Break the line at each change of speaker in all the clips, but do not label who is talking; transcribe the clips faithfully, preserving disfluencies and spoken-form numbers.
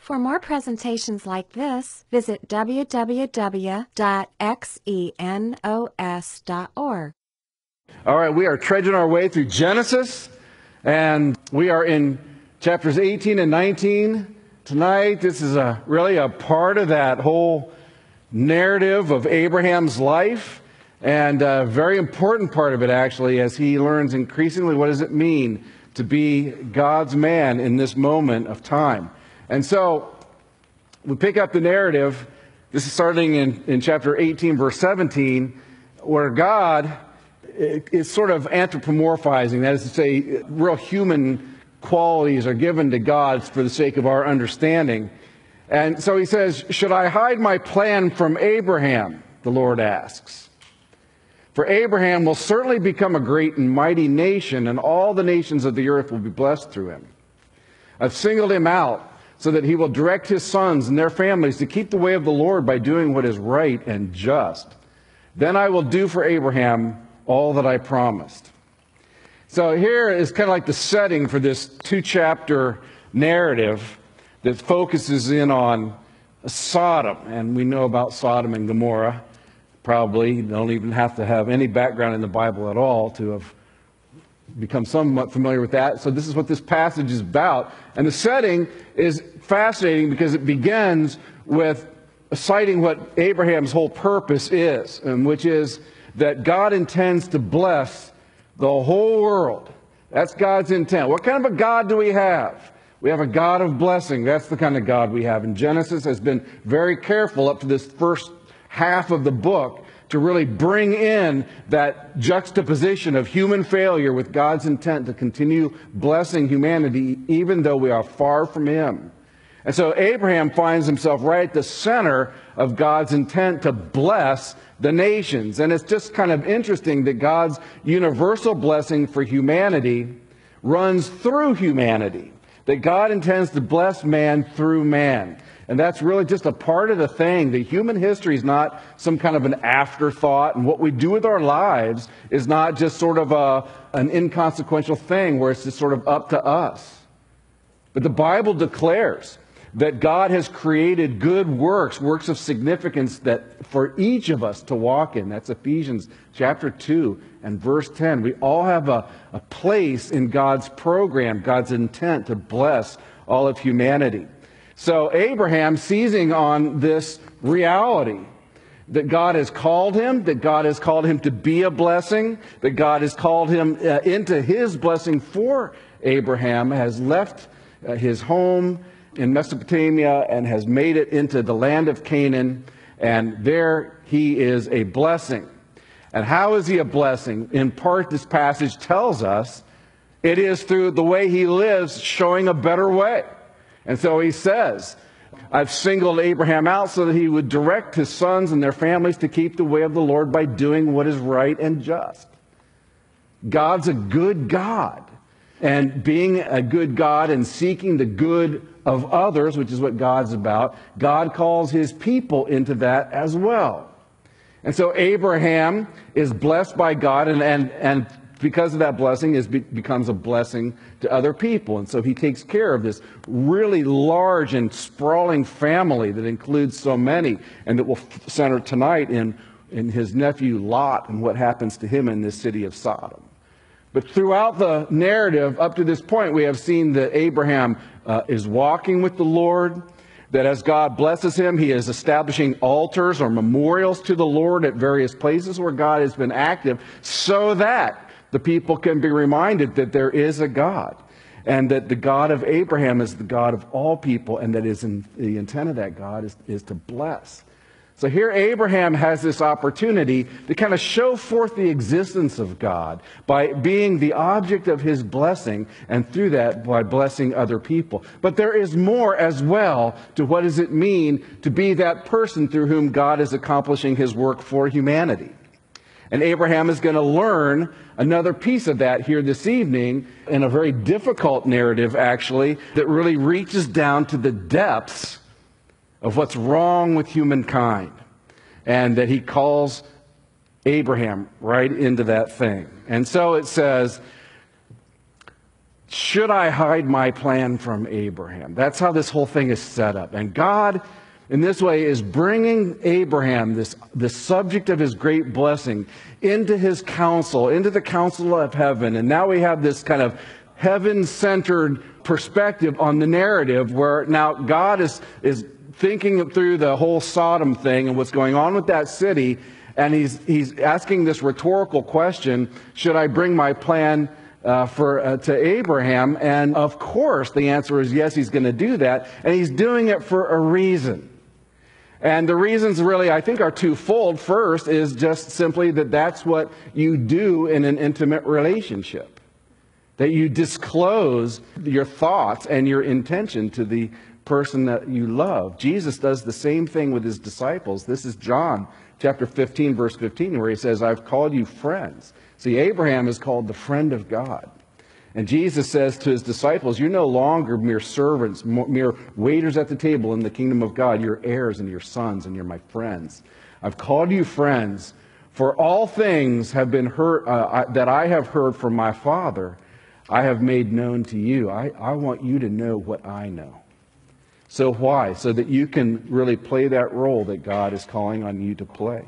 For more presentations like this, visit w w w dot xenos dot org.
All right, we are trudging our way through Genesis, and we are in chapters eighteen and nineteen tonight. This is a really a part of that whole narrative of Abraham's life, and a very important part of it, actually, as he learns increasingly what does it mean to be God's man in this moment of time. And so we pick up the narrative. This is starting in, in chapter eighteen, verse seventeen, where God is sort of anthropomorphizing. That is to say, real human qualities are given to God for the sake of our understanding. And so he says, "Should I hide my plan from Abraham?" the Lord asks. "For Abraham will certainly become a great and mighty nation, and all the nations of the earth will be blessed through him. I've singled him out so that he will direct his sons and their families to keep the way of the Lord by doing what is right and just. Then I will do for Abraham all that I promised." So here is kind of like the setting for this two-chapter narrative that focuses in on Sodom. And we know about Sodom and Gomorrah. Probably you don't even have to have any background in the Bible at all to have become somewhat familiar with that. So this is what this passage is about. And the setting is fascinating because it begins with citing what Abraham's whole purpose is, and which is that God intends to bless the whole world. That's God's intent. What kind of a God do we have? We have a God of blessing. That's the kind of God we have. And Genesis has been very careful up to this first half of the book to really bring in that juxtaposition of human failure with God's intent to continue blessing humanity even though we are far from Him. And so Abraham finds himself right at the center of God's intent to bless the nations. And it's just kind of interesting that God's universal blessing for humanity runs through humanity. That God intends to bless man through man. And that's really just a part of the thing. The human history is not some kind of an afterthought. And what we do with our lives is not just sort of a, an inconsequential thing where it's just sort of up to us. But the Bible declares that God has created good works, works of significance that for each of us to walk in. That's Ephesians chapter two and verse ten. We all have a, a place in God's program, God's intent to bless all of humanity. So Abraham, seizing on this reality that God has called him, that God has called him to be a blessing, that God has called him uh, into His blessing for Abraham, has left uh, his home in Mesopotamia and has made it into the land of Canaan, and there he is a blessing. And how is he a blessing? In part, this passage tells us it is through the way he lives, showing a better way. And so he says, "I've singled Abraham out so that he would direct his sons and their families to keep the way of the Lord by doing what is right and just." God's a good God. And being a good God and seeking the good of others, which is what God's about, God calls His people into that as well. And so Abraham is blessed by God, and, and, and because of that blessing, is be, becomes a blessing to other people. And so he takes care of this really large and sprawling family that includes so many, and that will center tonight in, in his nephew Lot and what happens to him in this city of Sodom. But throughout the narrative up to this point, we have seen that Abraham uh, is walking with the Lord, that as God blesses him, he is establishing altars or memorials to the Lord at various places where God has been active, so that the people can be reminded that there is a God, and that the God of Abraham is the God of all people, and that is in, the intent of that God is, is to bless. So here Abraham has this opportunity to kind of show forth the existence of God by being the object of His blessing, and through that by blessing other people. But there is more as well to what does it mean to be that person through whom God is accomplishing His work for humanity. And Abraham is going to learn another piece of that here this evening in a very difficult narrative, actually, that really reaches down to the depths of what's wrong with humankind, and that he calls Abraham right into that thing. And so it says, should I hide my plan from Abraham? That's how this whole thing is set up. And God, in this way, is bringing Abraham, this, this subject of his great blessing, into his council, into the council of heaven. And now we have this kind of heaven-centered perspective on the narrative where now God is, is thinking through the whole Sodom thing and what's going on with that city. And he's, he's asking this rhetorical question, should I bring my plan Uh, for uh, to Abraham? And of course the answer is yes, he's going to do that, and he's doing it for a reason. And the reasons really, I think, are twofold. First is just simply that that's what you do in an intimate relationship, that you disclose your thoughts and your intention to the person that you love. Jesus does the same thing with his disciples. This is John chapter fifteen, verse fifteen, where he says, I've called you friends. See, Abraham is called the friend of God. And Jesus says to his disciples, you're no longer mere servants, mere waiters at the table in the kingdom of God. You're heirs and you're sons and you're my friends. I've called you friends, for all things have been heard, uh, I, that I have heard from my Father, I have made known to you. I, I want you to know what I know. So why? So that you can really play that role that God is calling on you to play.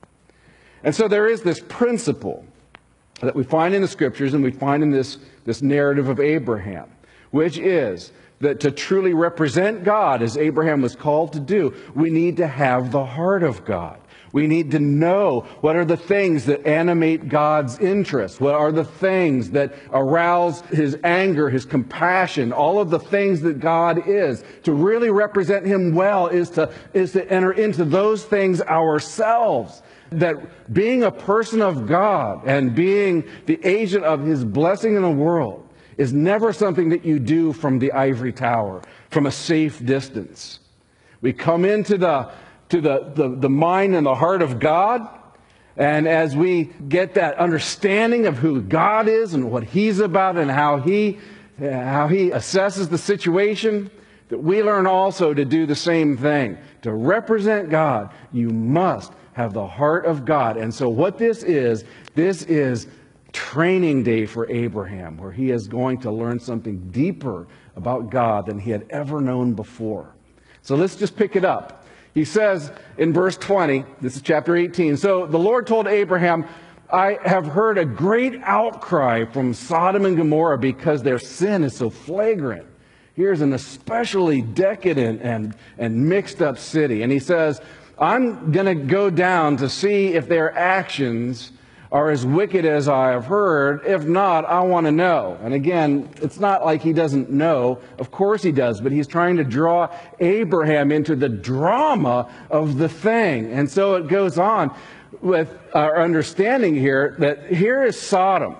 And so there is this principle that we find in the Scriptures and we find in this, this narrative of Abraham, which is that to truly represent God, as Abraham was called to do, we need to have the heart of God. We need to know what are the things that animate God's interest, what are the things that arouse his anger, his compassion, all of the things that God is. To really represent him well is to, is to enter into those things ourselves. That being a person of God and being the agent of his blessing in the world is never something that you do from the ivory tower, from a safe distance. We come into the, to the, the, the mind and the heart of God, and as we get that understanding of who God is and what he's about and how he, how he assesses the situation, that we learn also to do the same thing. To represent God, you must have the heart of God. And so what this is, this is training day for Abraham, where he is going to learn something deeper about God than he had ever known before. So let's just pick it up. He says in verse twenty, this is chapter eighteen, so the Lord told Abraham, I have heard a great outcry from Sodom and Gomorrah because their sin is so flagrant. Here's an especially decadent and, and mixed up city. And he says, I'm going to go down to see if their actions are as wicked as I have heard. If not, I want to know. And again, it's not like he doesn't know. Of course he does. But he's trying to draw Abraham into the drama of the thing. And so it goes on with our understanding here that here is Sodom.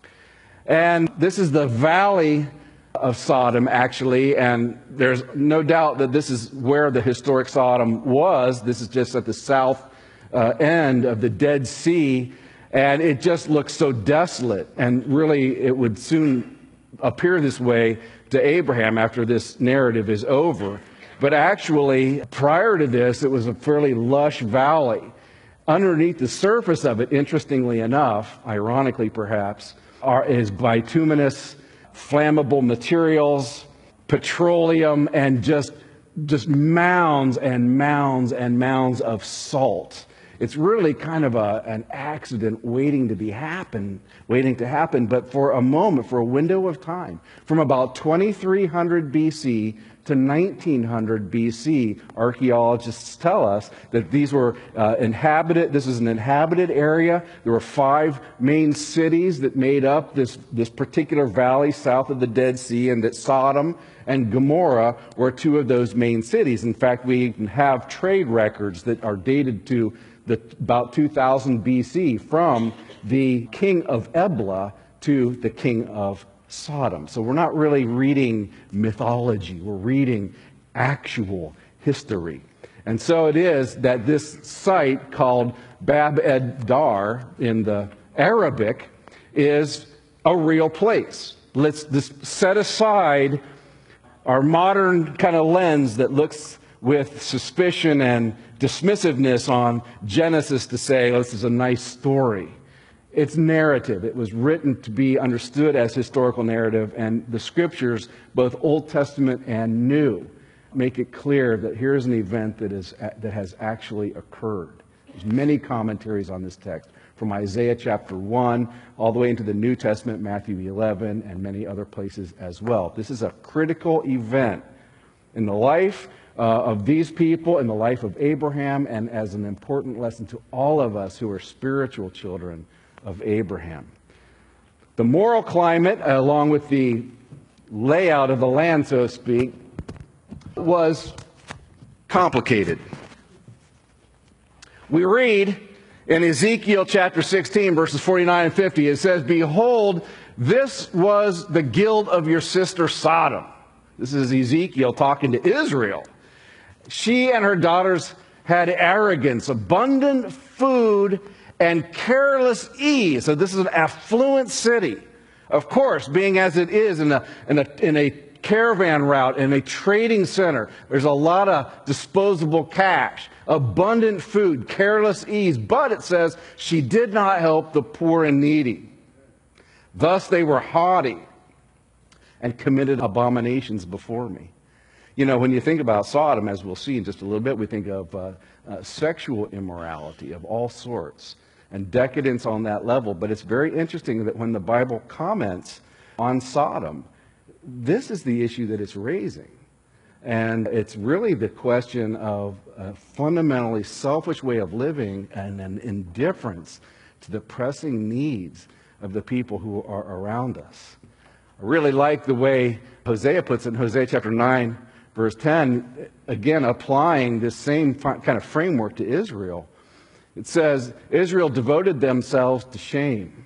And this is the valley of Sodom, actually, and there's no doubt that this is where the historic Sodom was. This is just at the south uh, end of the Dead Sea, and it just looks so desolate, and really it would soon appear this way to Abraham after this narrative is over. But actually, prior to this, it was a fairly lush valley. Underneath the surface of it, interestingly enough, ironically perhaps, are, is bituminous flammable materials, petroleum, and just, just mounds and mounds and mounds of salt. It's really kind of a, an accident waiting to be happen, waiting to happen, but for a moment, for a window of time, from about twenty-three hundred B C to nineteen hundred B C, archaeologists tell us that these were uh, inhabited, this is an inhabited area. There were five main cities that made up this, this particular valley south of the Dead Sea, and that Sodom and Gomorrah were two of those main cities. In fact, we even have trade records that are dated to the, about two thousand B C from the king of Ebla to the king of Sodom. So we're not really reading mythology. We're reading actual history. And so it is that this site called Bab ed Dar in the Arabic is a real place. Let's just set aside our modern kind of lens that looks with suspicion and dismissiveness on Genesis to say, oh, this is a nice story. It's narrative. It was written to be understood as historical narrative, and the scriptures, both Old Testament and New, make it clear that here's an event that is that has actually occurred. There's many commentaries on this text, from Isaiah chapter one all the way into the New Testament, Matthew eleven, and many other places as well. This is a critical event in the life uh, of these people, in the life of Abraham, and as an important lesson to all of us who are spiritual children of Abraham. The moral climate, along with the layout of the land, so to speak, was complicated. We read in Ezekiel chapter sixteen, verses forty-nine and fifty, it says, "Behold, this was the guilt of your sister Sodom." This is Ezekiel talking to Israel. "She and her daughters had arrogance, abundant food, and careless ease." So this is an affluent city. Of course, being as it is in a, in a, in a caravan route, in a trading center, there's a lot of disposable cash, abundant food, careless ease. But it says, she did not help the poor and needy. Thus they were haughty and committed abominations before me. You know, when you think about Sodom, as we'll see in just a little bit, we think of uh, uh, sexual immorality of all sorts and decadence on that level. But it's very interesting that when the Bible comments on Sodom, this is the issue that it's raising. And it's really the question of a fundamentally selfish way of living and an indifference to the pressing needs of the people who are around us. I really like the way Hosea puts it in Hosea chapter nine, verse ten, again applying this same kind of framework to Israel. It says, "Israel devoted themselves to shame,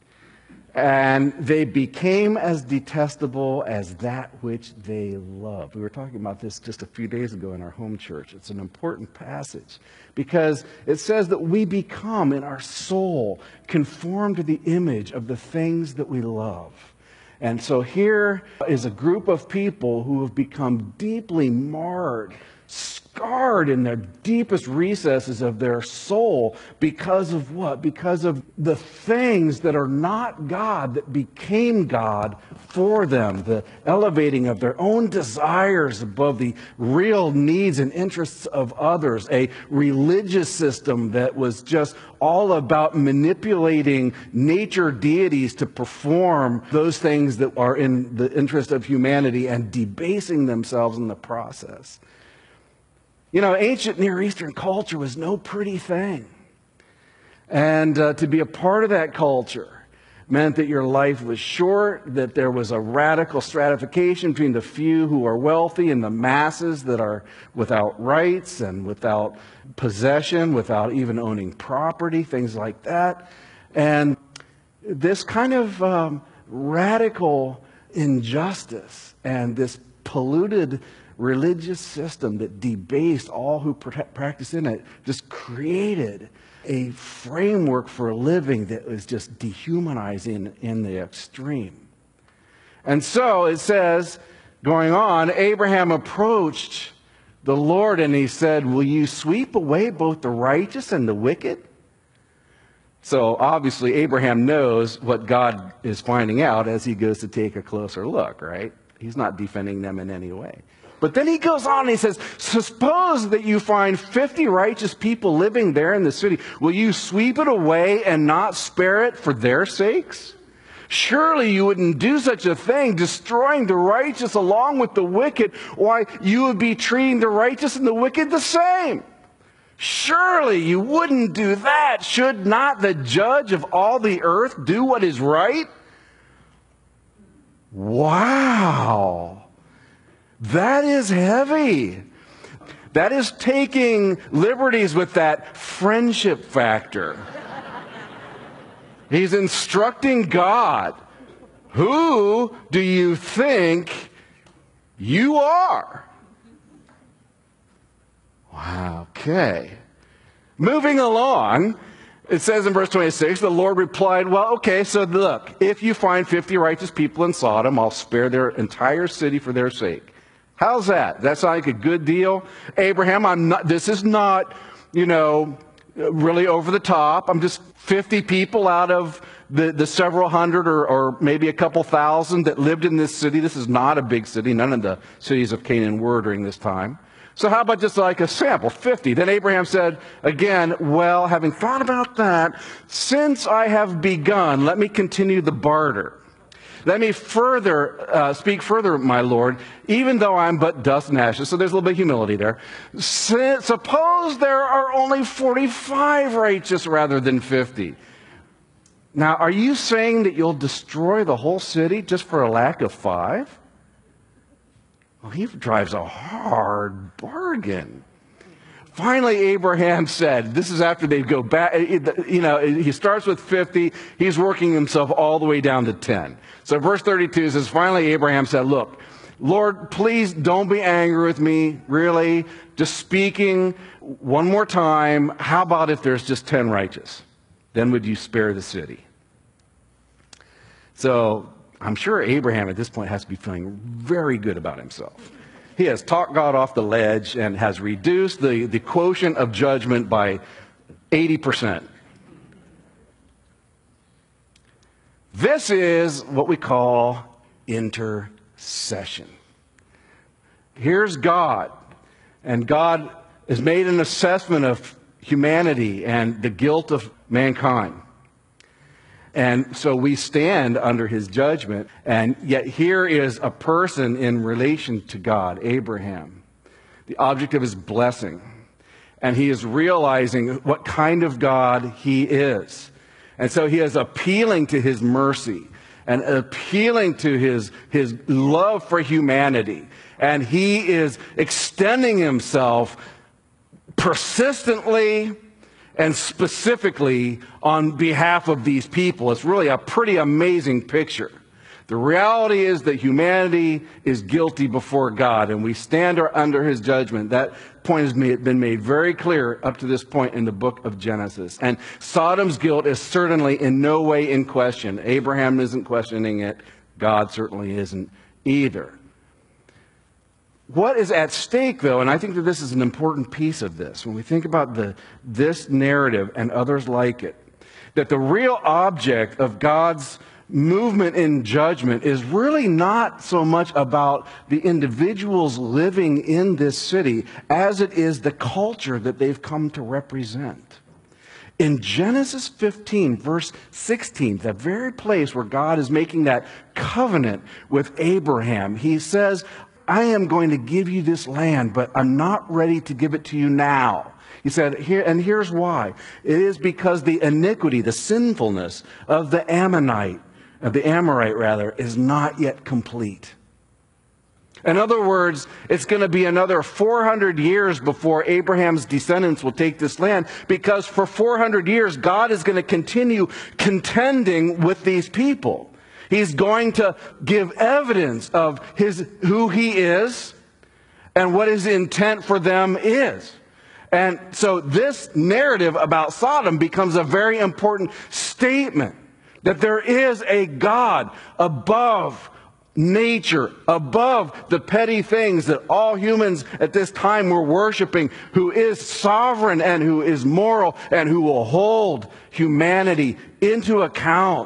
and they became as detestable as that which they loved." We were talking about this just a few days ago in our home church. It's an important passage because it says that we become in our soul conformed to the image of the things that we love. And so here is a group of people who have become deeply marred, scarred in their deepest recesses of their soul because of what? Because of the things that are not God that became God for them, the elevating of their own desires above the real needs and interests of others, a religious system that was just all about manipulating nature deities to perform those things that are in the interest of humanity and debasing themselves in the process. You know, ancient Near Eastern culture was no pretty thing. And uh, to be a part of that culture meant that your life was short, that there was a radical stratification between the few who are wealthy and the masses that are without rights and without possession, without even owning property, things like that. And this kind of um, radical injustice and this polluted religious system that debased all who practice in it just created a framework for living that was just dehumanizing in the extreme. And so it says, going on, Abraham approached the Lord and he said, "Will you sweep away both the righteous and the wicked?" So obviously Abraham knows what God is finding out as he goes to take a closer look, right? He's not defending them in any way. But then he goes on and he says, "Suppose that you find fifty righteous people living there in the city. Will you sweep it away and not spare it for their sakes? Surely you wouldn't do such a thing, destroying the righteous along with the wicked. Why, you would be treating the righteous and the wicked the same. Surely you wouldn't do that. Should not the judge of all the earth do what is right?" Wow. That is heavy. That is taking liberties with that friendship factor. He's instructing God. Who do you think you are? Wow, okay. Moving along, it says in verse twenty-six, the Lord replied, "Well, okay, so look, if you find fifty righteous people in Sodom, I'll spare their entire city for their sake." How's that? That sound like a good deal? Abraham, I'm not, this is not, you know, really over the top. I'm just fifty people out of the, the several hundred or, or maybe a couple thousand that lived in this city. This is not a big city. None of the cities of Canaan were during this time. So how about just like a sample, fifty? Then Abraham said again, well, having thought about that, since I have begun, let me continue the barter. Let me further uh, speak further, my Lord, even though I'm but dust and ashes. So there's a little bit of humility there. S- suppose there are only forty-five righteous rather than fifty. Now, are you saying that you'll destroy the whole city just for a lack of five? Well, he drives a hard bargain. Finally, Abraham said, this is after they go back, you know, he starts with fifty, he's working himself all the way down to ten. So verse thirty-two says, finally Abraham said, look, Lord, please don't be angry with me, really, just speaking one more time, how about if there's just ten righteous? Then would you spare the city? So I'm sure Abraham at this point has to be feeling very good about himself. He has talked God off the ledge and has reduced the, the quotient of judgment by eighty percent. This is what we call intercession. Here's God, and God has made an assessment of humanity and the guilt of mankind. And so we stand under his judgment, and yet here is a person in relation to God, Abraham, the object of his blessing. And he is realizing what kind of God he is. And so he is appealing to his mercy and appealing to his, his love for humanity. And he is extending himself persistently and specifically on behalf of these people. It's really a pretty amazing picture. The reality is that humanity is guilty before God, and we stand under his judgment. That point has been made very clear up to this point in the book of Genesis. And Sodom's guilt is certainly in no way in question. Abraham isn't questioning it. God certainly isn't either. What is at stake, though, and I think that this is an important piece of this, when we think about the, this narrative and others like it, that the real object of God's movement in judgment is really not so much about the individuals living in this city as it is the culture that they've come to represent. In Genesis fifteen, verse sixteen, the very place where God is making that covenant with Abraham, he says, I am going to give you this land, but I'm not ready to give it to you now. He said, here, and here's why. It is because the iniquity, the sinfulness of the Ammonite, of the Amorite rather, is not yet complete. In other words, it's going to be another four hundred years before Abraham's descendants will take this land, because for four hundred years, God is going to continue contending with these people. He's going to give evidence of his, who he is and what his intent for them is. And so this narrative about Sodom becomes a very important statement that there is a God above nature, above the petty things that all humans at this time were worshiping, who is sovereign and who is moral and who will hold humanity into account.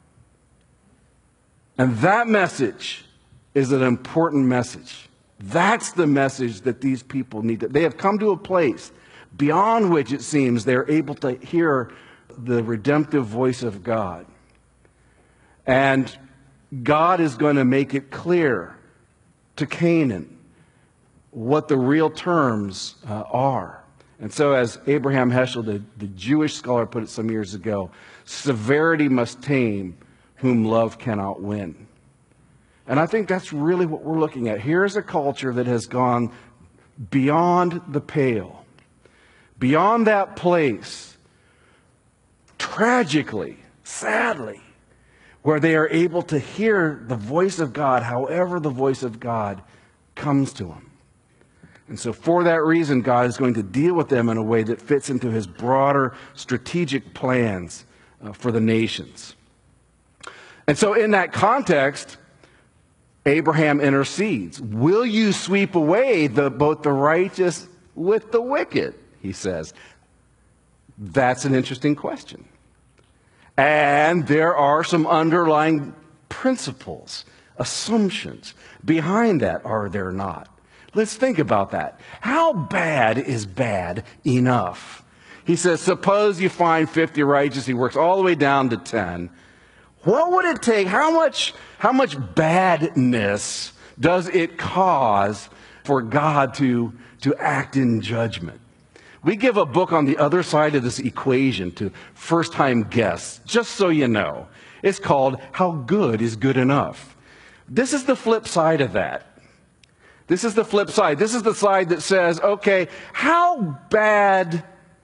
And that message is an important message. That's the message that these people need. To, they have come to a place beyond which it seems they're able to hear the redemptive voice of God. And God is going to make it clear to Canaan what the real terms uh, are. And so as Abraham Heschel, the, the Jewish scholar, put it some years ago, severity must tame whom love cannot win. And I think that's really what we're looking at. Here's a culture that has gone beyond the pale, beyond that place, tragically, sadly, where they are able to hear the voice of God, however the voice of God comes to them. And so for that reason, God is going to deal with them in a way that fits into his broader strategic plans uh, for the nations. And so in that context, Abraham intercedes. Will you sweep away the, both the righteous with the wicked, he says. That's an interesting question. And there are some underlying principles, assumptions behind that, are there not? Let's think about that. How bad is bad enough? He says, suppose you find fifty righteous. He works all the way down to ten. What would it take? How much, how much badness does it cause for God to, to act in judgment? We give a book on the other side of this equation to first-time guests, just so you know. It's called How Good is Good Enough. This is the flip side of that. This is the flip side. This is the side that says, okay, how bad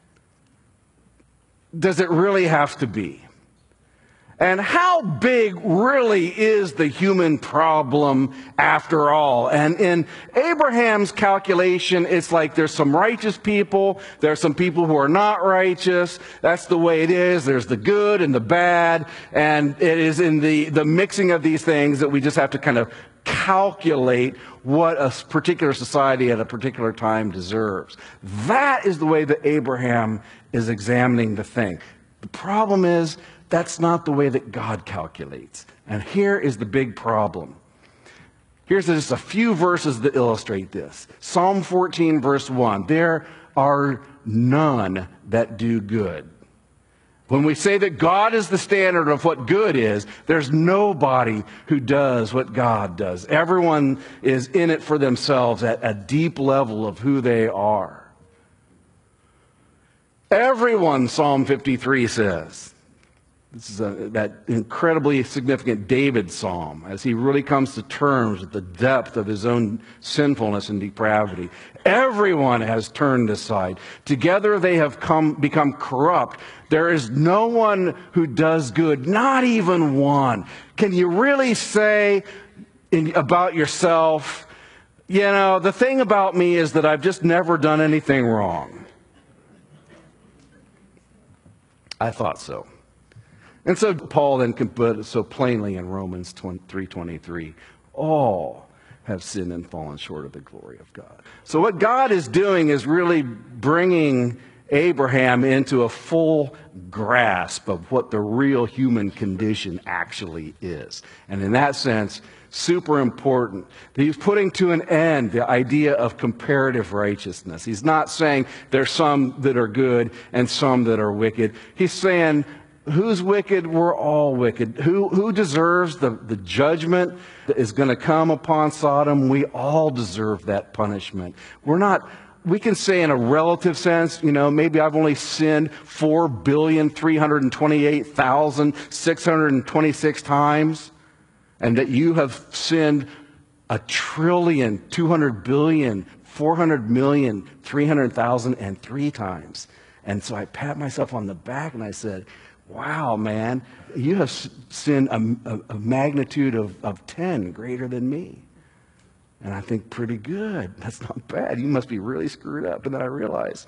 does it really have to be? And how big really is the human problem after all? And in Abraham's calculation, it's like there's some righteous people, there's some people who are not righteous. That's the way it is. There's the good and the bad. And it is in the, the mixing of these things that we just have to kind of calculate what a particular society at a particular time deserves. That is the way that Abraham is examining the thing. The problem is, that's not the way that God calculates. And here is the big problem. Here's just a few verses that illustrate this. Psalm fourteen, verse one. There are none that do good. When we say that God is the standard of what good is, there's nobody who does what God does. Everyone is in it for themselves at a deep level of who they are. Everyone, Psalm fifty-three says. This is a, that incredibly significant David psalm as he really comes to terms with the depth of his own sinfulness and depravity. Everyone has turned aside. Together they have come, become corrupt. There is no one who does good, not even one. Can you really say in, about yourself, you know, the thing about me is that I've just never done anything wrong? I thought so. And so Paul then can put it so plainly in Romans three twenty-three, all have sinned and fallen short of the glory of God. So what God is doing is really bringing Abraham into a full grasp of what the real human condition actually is. And in that sense, super important. He's putting to an end the idea of comparative righteousness. He's not saying there's some that are good and some that are wicked. He's saying, who's wicked? We're all wicked. Who, who deserves the, the judgment that is going to come upon Sodom? We all deserve that punishment. We're not, we can say in a relative sense, you know, maybe I've only sinned four billion, three hundred twenty-eight thousand, six hundred twenty-six times, and that you have sinned a trillion, two hundred billion, four hundred million, three hundred thousand, and three times. And so I pat myself on the back and I said, wow, man, you have sinned a, a, a magnitude of, of ten greater than me. And I think, pretty good. That's not bad. You must be really screwed up. And then I realize,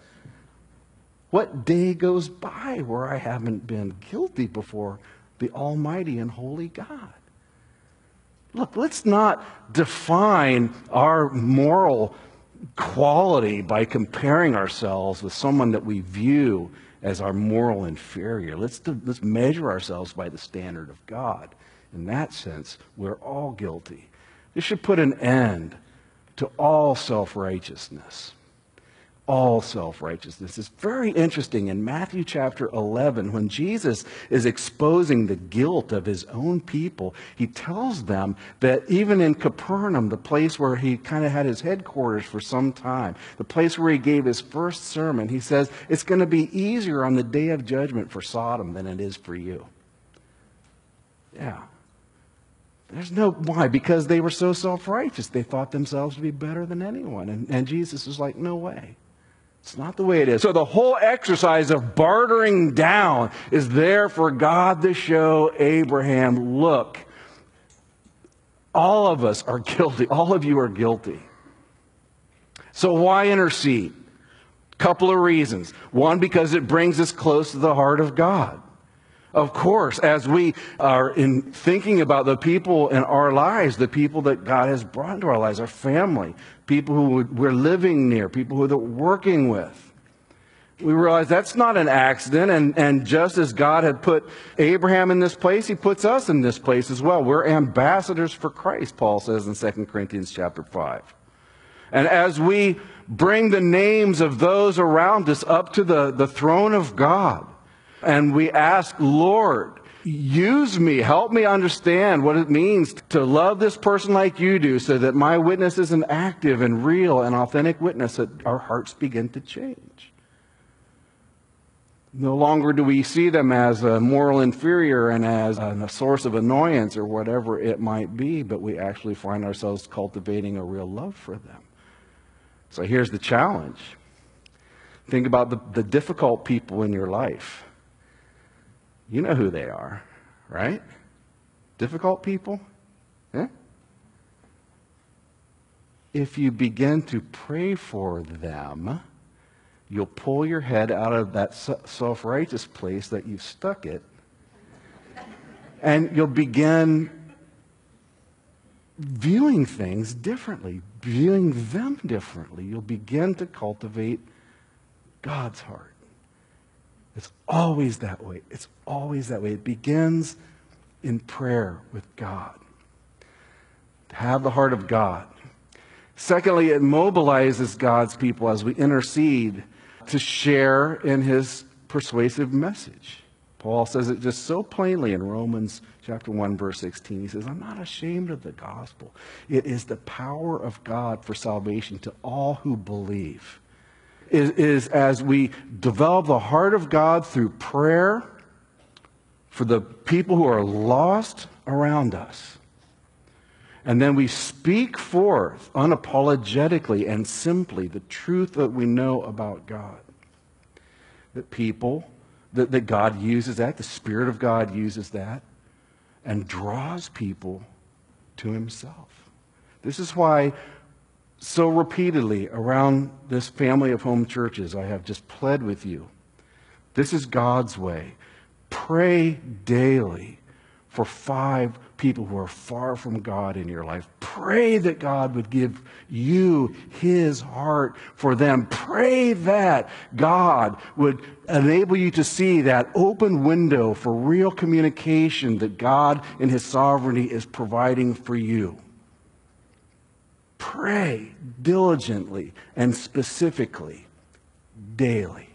what day goes by where I haven't been guilty before the Almighty and Holy God? Look, let's not define our moral quality by comparing ourselves with someone that we view as our moral inferior. Let's, do, let's measure ourselves by the standard of God. In that sense, we're all guilty. This should put an end to all self-righteousness. All self-righteousness. It's very interesting in Matthew chapter eleven, when Jesus is exposing the guilt of his own people, he tells them that even in Capernaum, the place where he kind of had his headquarters for some time, the place where he gave his first sermon, he says it's going to be easier on the day of judgment for Sodom than it is for you. Yeah. There's no, why? Because they were so self-righteous. They thought themselves to be better than anyone. And, and Jesus is like, no way. It's not the way it is. So the whole exercise of bartering down is there for God to show Abraham, look, all of us are guilty. All of you are guilty. So why intercede? Couple of reasons. One, because it brings us close to the heart of God. Of course, as we are in thinking about the people in our lives, the people that God has brought into our lives, our family, people who we're living near, people who we're working with, We realize that's not an accident, and, and just as God had put Abraham in this place, he puts us in this place as well. We're ambassadors for Christ, Paul says in Second Corinthians chapter five. And as we bring the names of those around us up to the, the throne of God, and we ask, Lord, use me, help me understand what it means to love this person like you do, so that my witness is an active and real and authentic witness, that our hearts begin to change. No longer do we see them as a moral inferior and as a source of annoyance or whatever it might be, but we actually find ourselves cultivating a real love for them. So here's the challenge. Think about the, the difficult people in your life. You know who they are, right? Difficult people? Yeah? If you begin to pray for them, you'll pull your head out of that self-righteous place that you've stuck it, and you'll begin viewing things differently, viewing them differently. You'll begin to cultivate God's heart. It's always that way. It's always that way. It begins in prayer with God. To have the heart of God. Secondly, it mobilizes God's people as we intercede to share in his persuasive message. Paul says it just so plainly in Romans chapter one, verse sixteen. He says, I'm not ashamed of the gospel. It is the power of God for salvation to all who believe. Is, is as we develop the heart of God through prayer for the people who are lost around us. And then we speak forth unapologetically and simply the truth that we know about God. That people, that, that God uses that, the Spirit of God uses that, and draws people to himself. This is why so repeatedly around this family of home churches, I have just pled with you. This is God's way. Pray daily for five people who are far from God in your life. Pray that God would give you his heart for them. Pray that God would enable you to see that open window for real communication that God in his sovereignty is providing for you. Pray diligently and specifically daily.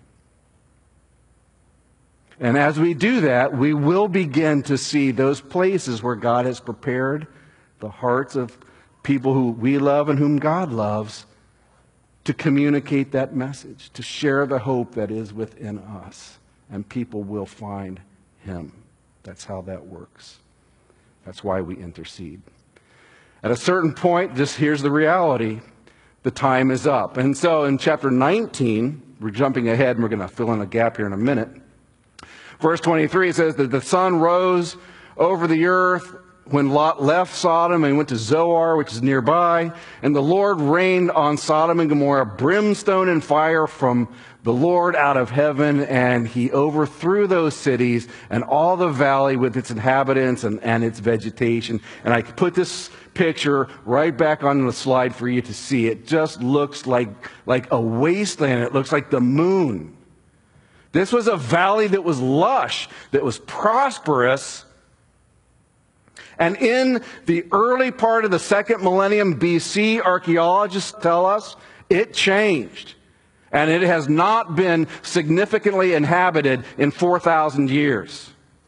And as we do that, we will begin to see those places where God has prepared the hearts of people who we love and whom God loves to communicate that message, to share the hope that is within us. And people will find him. That's how that works. That's why we intercede. At a certain point, just here's the reality. The time is up. And so in chapter nineteen, we're jumping ahead and we're going to fill in a gap here in a minute. Verse twenty-three says that the sun rose over the earth when Lot left Sodom and went to Zoar, which is nearby. And the Lord rained on Sodom and Gomorrah brimstone and fire from the Lord out of heaven. And he overthrew those cities and all the valley with its inhabitants and, and its vegetation. And I put this picture right back on the slide for you to see. It just looks like, like a wasteland. It looks like the moon. This was a valley that was lush, that was prosperous. And in the early part of the second millennium B C, archaeologists tell us it changed. And it has not been significantly inhabited in four thousand years.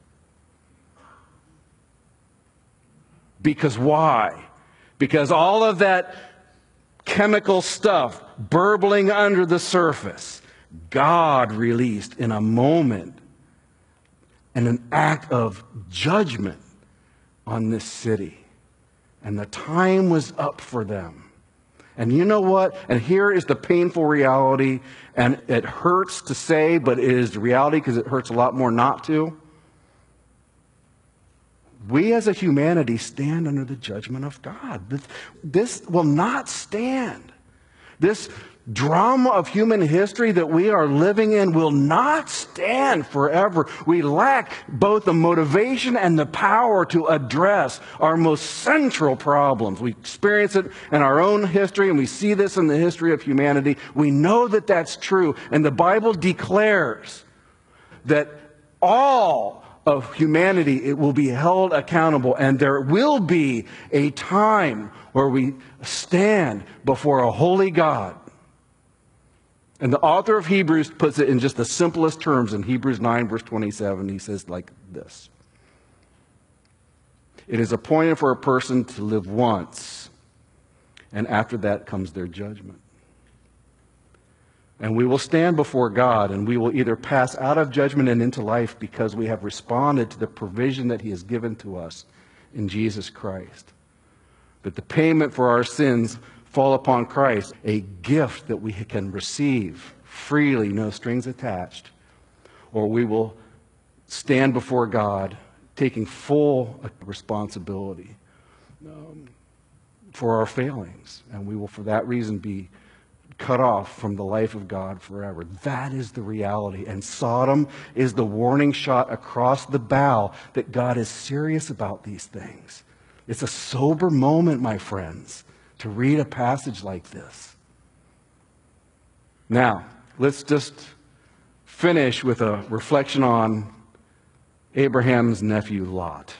Because why? Because all of that chemical stuff burbling under the surface, God released in a moment and an act of judgment on this city. And the time was up for them. And you know what? And here is the painful reality, and it hurts to say, but it is the reality because it hurts a lot more not to. We as a humanity stand under the judgment of God. This, this will not stand. This drama of human history that we are living in will not stand forever. We lack both the motivation and the power to address our most central problems. We experience it in our own history, and we see this in the history of humanity. We know that that's true, and the Bible declares that all of humanity, it will be held accountable, and there will be a time where we stand before a holy God. And the author of Hebrews puts it in just the simplest terms in Hebrews nine, verse twenty-seven. He says like this: it is appointed for a person to live once, and after that comes their judgment. And we will stand before God, and we will either pass out of judgment and into life because we have responded to the provision that He has given to us in Jesus Christ. But the payment for our sins fall upon Christ, a gift that we can receive freely, no strings attached, or we will stand before God taking full responsibility um, for our failings, and we will for that reason be cut off from the life of God forever. That is the reality, and Sodom is the warning shot across the bow that God is serious about these things. It's a sober moment, my friends, to read a passage like this. Now, let's just finish with a reflection on Abraham's nephew Lot.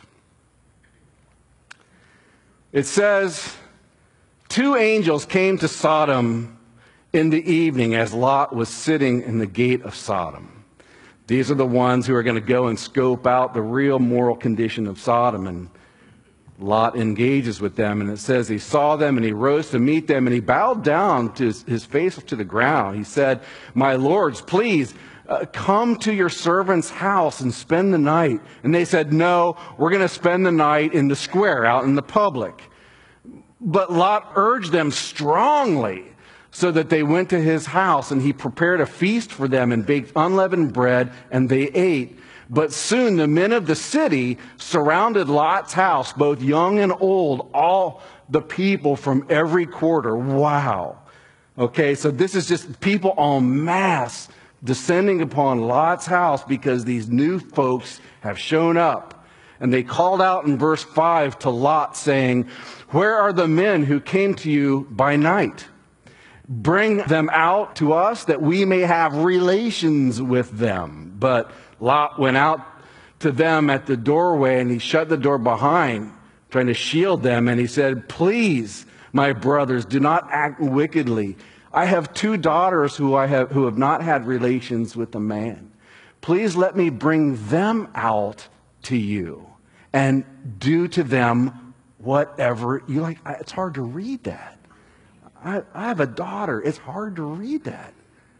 It says, two angels came to Sodom in the evening as Lot was sitting in the gate of Sodom. These are the ones who are going to go and scope out the real moral condition of Sodom, and Lot engages with them, and it says he saw them and he rose to meet them, and he bowed down to his, his face to the ground. He said, "My lords, please uh, come to your servant's house and spend the night." And they said, "No, we're going to spend the night in the square, out in the public." But Lot urged them strongly, so that they went to his house, and he prepared a feast for them and baked unleavened bread, and they ate. But soon the men of the city surrounded Lot's house, both young and old, all the people from every quarter. Wow. Okay, so this is just people en masse descending upon Lot's house because these new folks have shown up. And they called out in verse five to Lot, saying, "Where are the men who came to you by night? Bring them out to us that we may have relations with them." But Lot went out to them at the doorway, and he shut the door behind, trying to shield them. And he said, "Please, my brothers, do not act wickedly. I have two daughters who I have who have not had relations with a man. Please let me bring them out to you and do to them whatever you like." It's hard to read that. I, I have a daughter. It's hard to read that.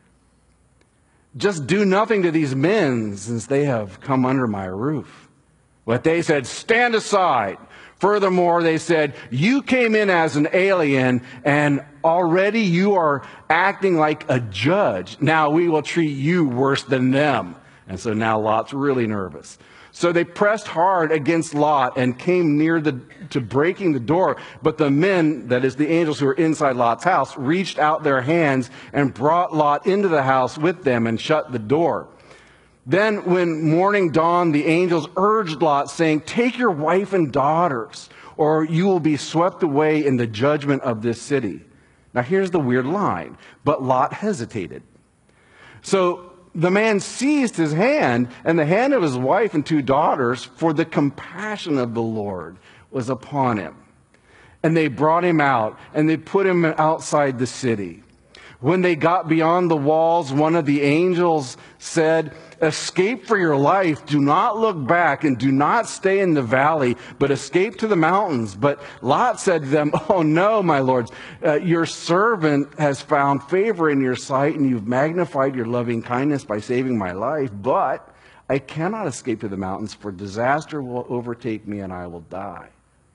"Just do nothing to these men, since they have come under my roof." But they said, "Stand aside." Furthermore, they said, "You came in as an alien, and already you are acting like a judge. Now we will treat you worse than them." And so now Lot's really nervous. So they pressed hard against Lot and came near the, to breaking the door. But the men, that is the angels who were inside Lot's house, reached out their hands and brought Lot into the house with them and shut the door. Then when morning dawned, the angels urged Lot, saying, "Take your wife and daughters, or you will be swept away in the judgment of this city." Now here's the weird line. But Lot hesitated. So the man seized his hand and the hand of his wife and two daughters, for the compassion of the Lord was upon him. And they brought him out, and they put him outside the city. When they got beyond the walls, one of the angels said, "Escape for your life. Do not look back, and do not stay in the valley, but escape to the mountains." But Lot said to them, "Oh no, my lords, uh, your servant has found favor in your sight, and you've magnified your loving kindness by saving my life. But I cannot escape to the mountains, for disaster will overtake me, and I will die."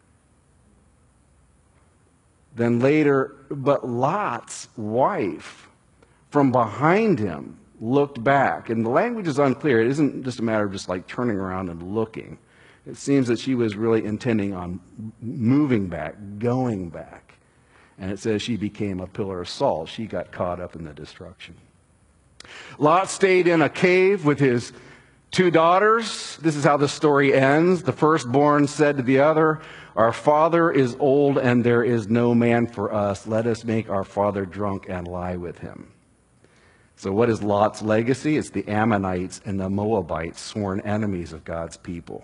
Then later, but Lot's wife from behind him looked back. And the language is unclear. It isn't just a matter of just like turning around and looking. It seems that she was really intending on moving back, going back. And it says she became a pillar of salt. She got caught up in the destruction. Lot stayed in a cave with his two daughters. This is how the story ends. The firstborn said to the other, "Our father is old and there is no man for us. Let us make our father drunk and lie with him." So what is Lot's legacy? It's the Ammonites and the Moabites, sworn enemies of God's people.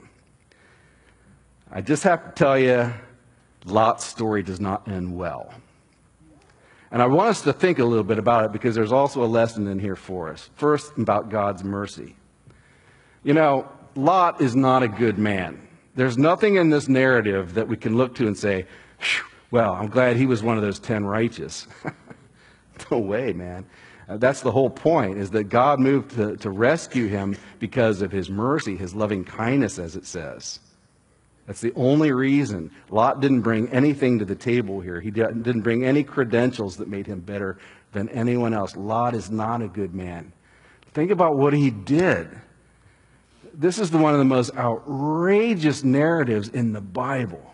I just have to tell you, Lot's story does not end well. And I want us to think a little bit about it because there's also a lesson in here for us. First, about God's mercy. You know, Lot is not a good man. There's nothing in this narrative that we can look to and say, well, I'm glad he was one of those ten righteous. No way, man. Uh, that's the whole point, is that God moved to, to rescue him because of his mercy, his loving kindness, as it says. That's the only reason. Lot didn't bring anything to the table here. He didn't bring any credentials that made him better than anyone else. Lot is not a good man. Think about what he did. This is the, one of the most outrageous narratives in the Bible.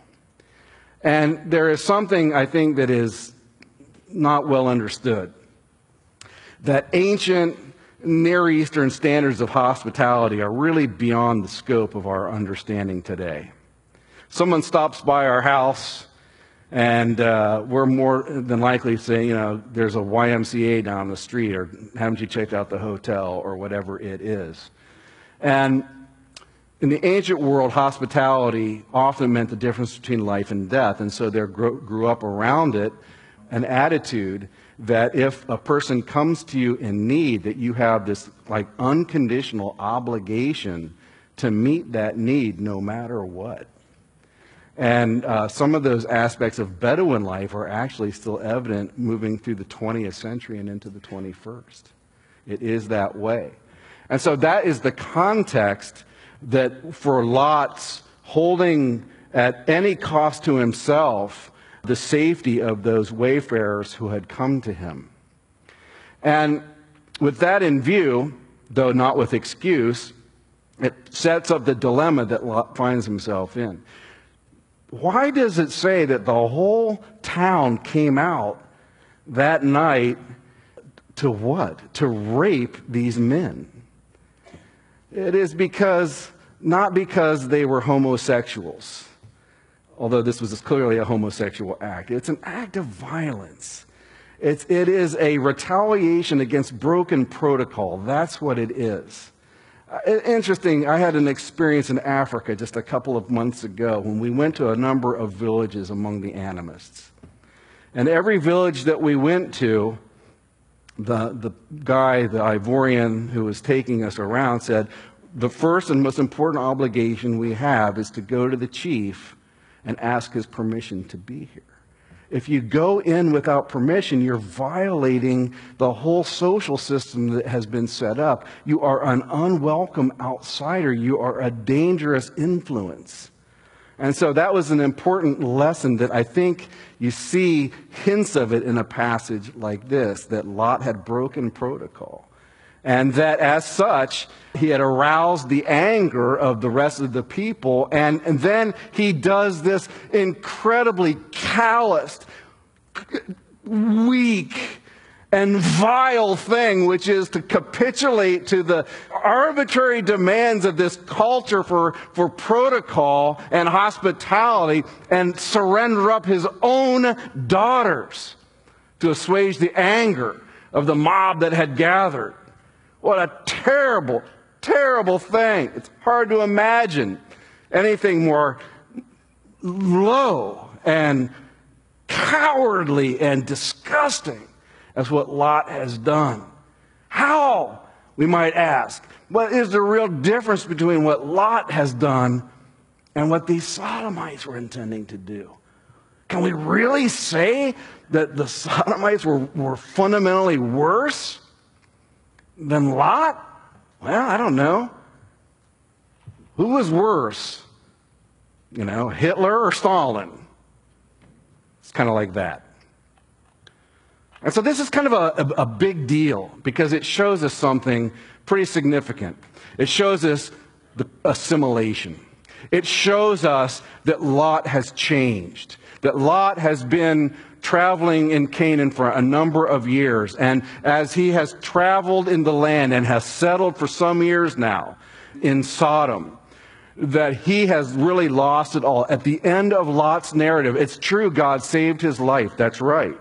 And there is something, I think, that is not well understood. That ancient Near Eastern standards of hospitality are really beyond the scope of our understanding today. Someone stops by our house, and uh, we're more than likely to say, you know, there's a Y M C A down the street, or haven't you checked out the hotel, or whatever it is. And in the ancient world, hospitality often meant the difference between life and death, and so there grew, grew up around it an attitude that if a person comes to you in need, that you have this like unconditional obligation to meet that need no matter what. And uh, some of those aspects of Bedouin life are actually still evident moving through the twentieth century and into the twenty-first. It is that way. And so that is the context that for Lot's holding at any cost to himself the safety of those wayfarers who had come to him. And with that in view, though not with excuse, it sets up the dilemma that Lot finds himself in. Why does it say that the whole town came out that night to what? To rape these men. It is because, not because they were homosexuals, although this was clearly a homosexual act. It's an act of violence. It's, it is a retaliation against broken protocol. That's what it is. Uh, interesting, I had an experience in Africa just a couple of months ago when we went to a number of villages among the animists. And every village that we went to, the, the guy, the Ivorian who was taking us around said, the first and most important obligation we have is to go to the chief and ask his permission to be here. If you go in without permission, you're violating the whole social system that has been set up. You are an unwelcome outsider. You are a dangerous influence. And so that was an important lesson that I think you see hints of it in a passage like this, that Lot had broken protocol. And that as such, he had aroused the anger of the rest of the people. And, and then he does this incredibly calloused, weak, and vile thing, which is to capitulate to the arbitrary demands of this culture for, for protocol and hospitality and surrender up his own daughters to assuage the anger of the mob that had gathered. What a terrible, terrible thing. It's hard to imagine anything more low and cowardly and disgusting as what Lot has done. How, we might ask, what is the real difference between what Lot has done and what these Sodomites were intending to do? Can we really say that the Sodomites were, were fundamentally worse than Lot? Well, I don't know. Who was worse? You know, Hitler or Stalin? It's kind of like that. And so this is kind of a, a, a big deal because it shows us something pretty significant. It shows us the assimilation. It shows us that Lot has changed, that Lot has been traveling in Canaan for a number of years. And as he has traveled in the land and has settled for some years now in Sodom, that he has really lost it all. At the end of Lot's narrative, it's true, God saved his life. That's right.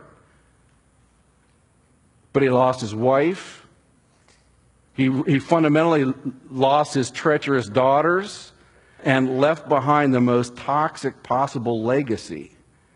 But he lost his wife. He, he fundamentally lost his treacherous daughters and left behind the most toxic possible legacy.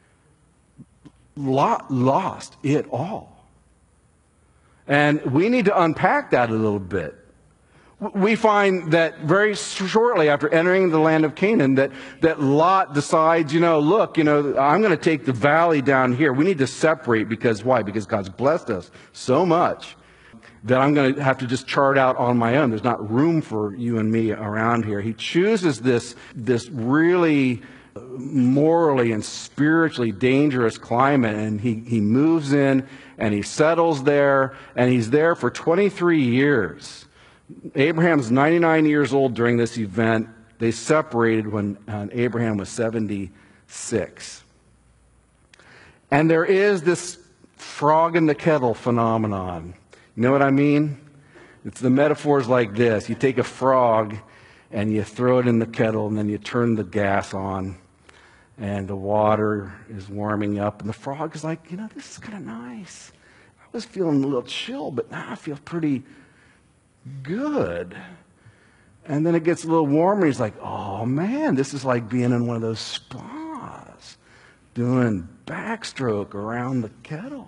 Lot lost it all. And we need to unpack that a little bit. We find that very shortly after entering the land of Canaan, that, that Lot decides, you know, look, you know, I'm going to take the valley down here. We need to separate because why? Because God's blessed us so much that I'm going to have to just chart out on my own. There's not room for you and me around here. He chooses this, this really morally and spiritually dangerous climate, and he, he moves in and he settles there, and he's there for twenty-three years. Abraham's ninety-nine years old during this event. They separated when uh, Abraham was seventy-six. And there is this frog in the kettle phenomenon. You know what I mean? It's the metaphors like this. You take a frog and you throw it in the kettle, and then you turn the gas on, and the water is warming up, and the frog is like, you know, this is kind of nice. I was feeling a little chill, but now I feel pretty good. And then it gets a little warmer. He's like, oh man, this is like being in one of those spas, doing backstroke around the kettle.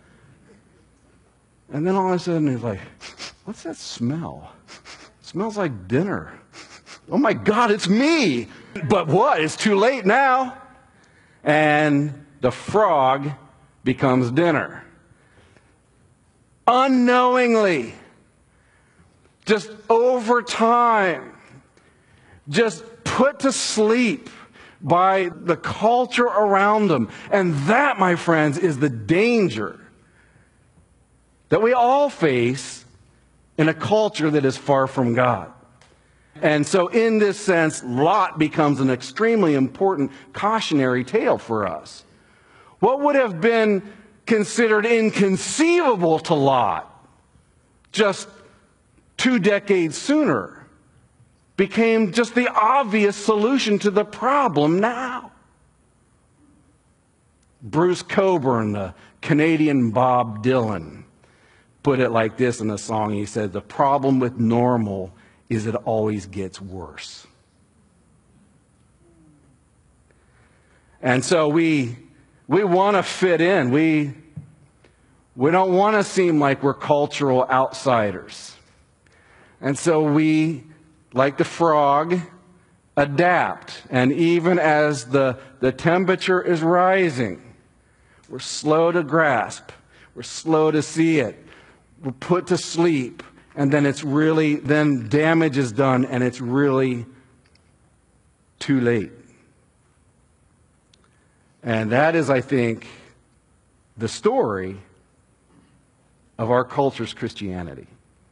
And then all of a sudden he's like, what's that smell? It smells like dinner. Oh my God, it's me. But what? It's too late now. And the frog becomes dinner. Unknowingly, just over time, just put to sleep by the culture around them. And that, my friends, is the danger that we all face in a culture that is far from God. And so in this sense, Lot becomes an extremely important cautionary tale for us. What would have been considered inconceivable to Lot just two decades sooner became just the obvious solution to the problem now. Bruce Cockburn, the Canadian Bob Dylan, put it like this in a song. He said, the problem with normal is it always gets worse. And so we we want to fit in. We, we don't want to seem like we're cultural outsiders. And so we, like the frog, adapt. And even as the, the temperature is rising, we're slow to grasp. We're slow to see it. We're put to sleep. And then it's really, then damage is done, and it's really too late. And that is, I think, the story of our culture's Christianity.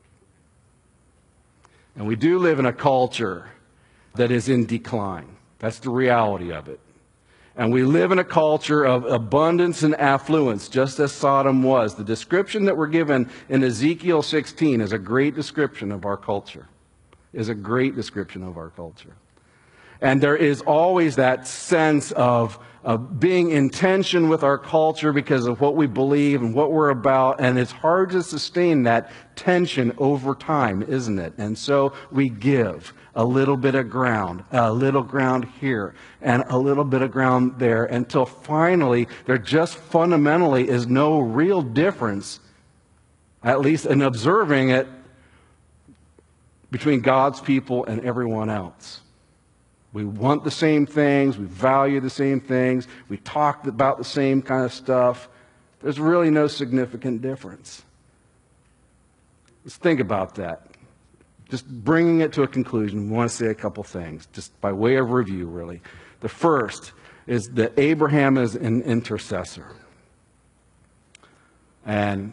And we do live in a culture that is in decline. That's the reality of it. And we live in a culture of abundance and affluence, just as Sodom was. The description that we're given in Ezekiel sixteen is a great description of our culture. Is a great description of our culture. And there is always that sense of, of being in tension with our culture because of what we believe and what we're about. And it's hard to sustain that tension over time, isn't it? And so we give a little bit of ground, a little ground here, and a little bit of ground there, until finally there just fundamentally is no real difference, at least in observing it, between God's people and everyone else. We want the same things. We value the same things. We talk about the same kind of stuff. There's really no significant difference. Let's think about that. Just bringing it to a conclusion, we want to say a couple things, just by way of review, really. The first is that Abraham is an intercessor. And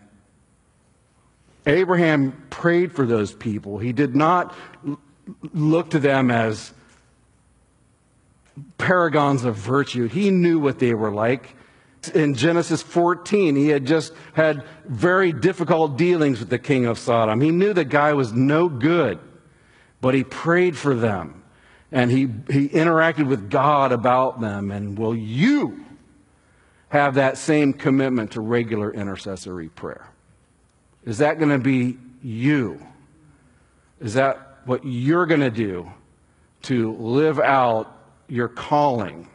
Abraham prayed for those people. He did not look to them as paragons of virtue. He knew what they were like. In Genesis fourteen, he had just had very difficult dealings with the king of Sodom. He knew the guy was no good, but he prayed for them, and he, he interacted with God about them. And will you have that same commitment to regular intercessory prayer? Is that going to be you? Is that what you're going to do to live out your calling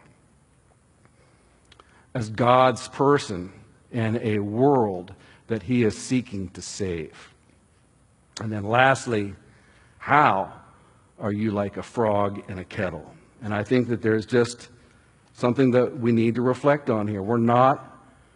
as God's person in a world that he is seeking to save? And then lastly, how are you like a frog in a kettle? And I think that there's just something that we need to reflect on here. We're not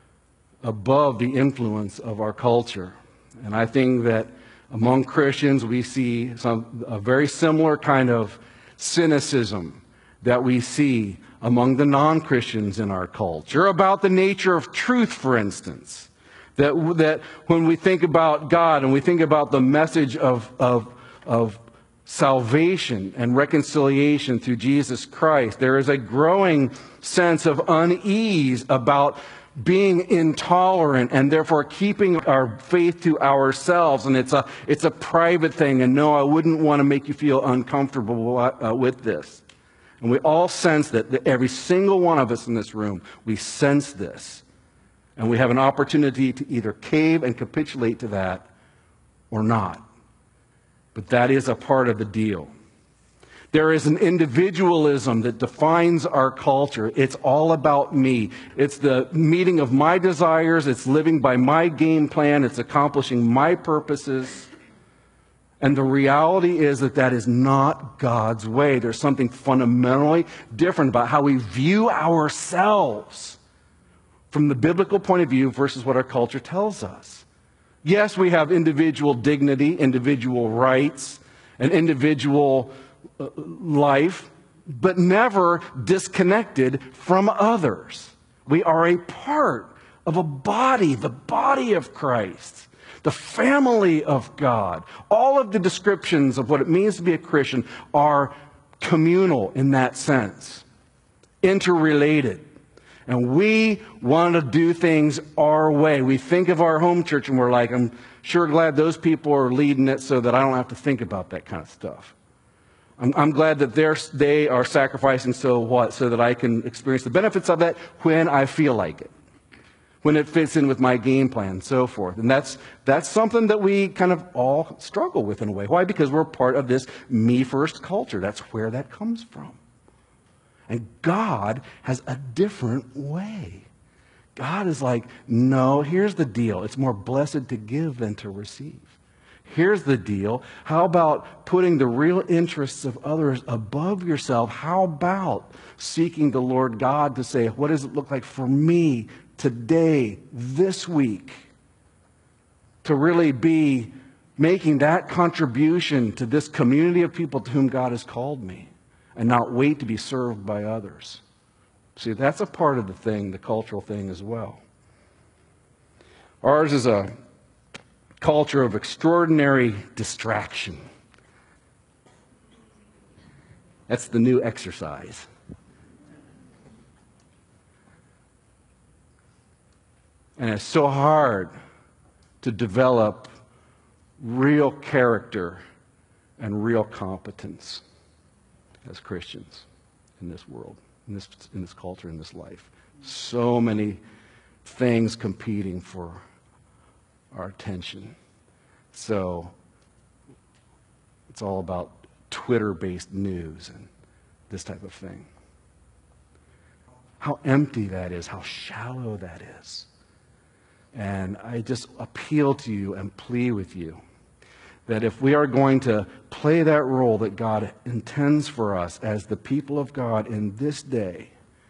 above the influence of our culture. And I think that among Christians we see some a very similar kind of cynicism that we see among the non-Christians in our culture about the nature of truth, for instance. That, that when we think about God and we think about the message of, of, of salvation and reconciliation through Jesus Christ, there is a growing sense of unease about being intolerant and therefore keeping our faith to ourselves. And it's a, it's a private thing. And no, I wouldn't want to make you feel uncomfortable uh, with this. And we all sense that, that every single one of us in this room, we sense this. And we have an opportunity to either cave and capitulate to that or not. But that is a part of the deal. There is an individualism that defines our culture. It's all about me. It's the meeting of my desires. It's living by my game plan. It's accomplishing my purposes. And the reality is that that is not God's way. There's something fundamentally different about how we view ourselves from the biblical point of view versus what our culture tells us. Yes, we have individual dignity, individual rights, and individual uh, life, but never disconnected from others. We are a part of a body, the body of Christ, the family of God. All of the descriptions of what it means to be a Christian are communal in that sense, interrelated. And we want to do things our way. We think of our home church and we're like, I'm sure glad those people are leading it so that I don't have to think about that kind of stuff. I'm, I'm glad that they're, they are sacrificing so what? So that I can experience the benefits of that when I feel like it, when it fits in with my game plan and so forth. And that's, that's something that we kind of all struggle with in a way. Why? Because we're part of this me-first culture. That's where that comes from. And God has a different way. God is like, no, here's the deal. It's more blessed to give than to receive. Here's the deal. How about putting the real interests of others above yourself? How about seeking the Lord God to say, what does it look like for me today, this week, to really be making that contribution to this community of people to whom God has called me? And not wait to be served by others. See, that's a part of the thing, the cultural thing as well. Ours is a culture of extraordinary distraction. That's the new exercise. And it's so hard to develop real character and real competence as Christians in this world, in this, in this culture, in this life. So many things competing for our attention. So it's all about Twitter-based news and this type of thing. How empty that is, how shallow that is. And I just appeal to you and plead with you that if we are going to play that role that God intends for us as the people of God in this day,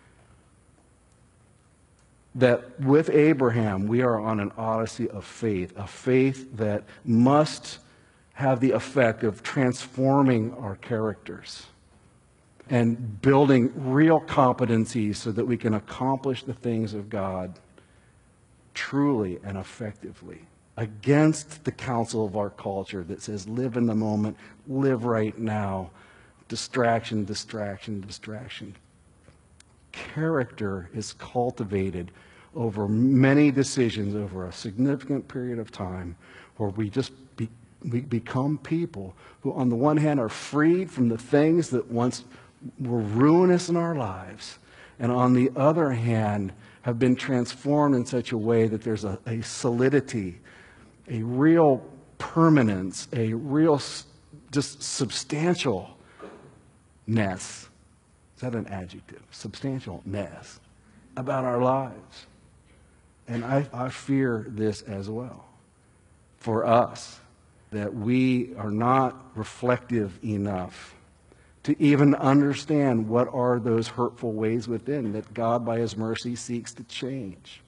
that with Abraham we are on an odyssey of faith, a faith that must have the effect of transforming our characters and building real competencies so that we can accomplish the things of God truly and effectively, against the counsel of our culture that says live in the moment, live right now, distraction, distraction, distraction. Character is cultivated over many decisions over a significant period of time where we just be, we become people who, on the one hand, are freed from the things that once were ruinous in our lives, and on the other hand, have been transformed in such a way that there's a, a solidity, a real permanence, a real just substantialness. Is that an adjective? Substantialness about our lives. And I, I fear this as well for us, that we are not reflective enough to even understand what are those hurtful ways within that God, by His mercy, seeks to change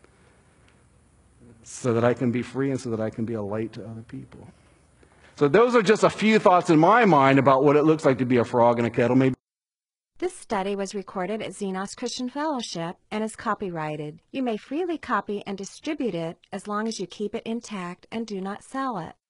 so that I can be free and so that I can be a light to other people. So those are just a few thoughts in my mind about what it looks like to be a frog in a kettle. Maybe
This study was recorded at Xenos Christian Fellowship and is copyrighted. You may freely copy and distribute it as long as you keep it intact and do not sell it.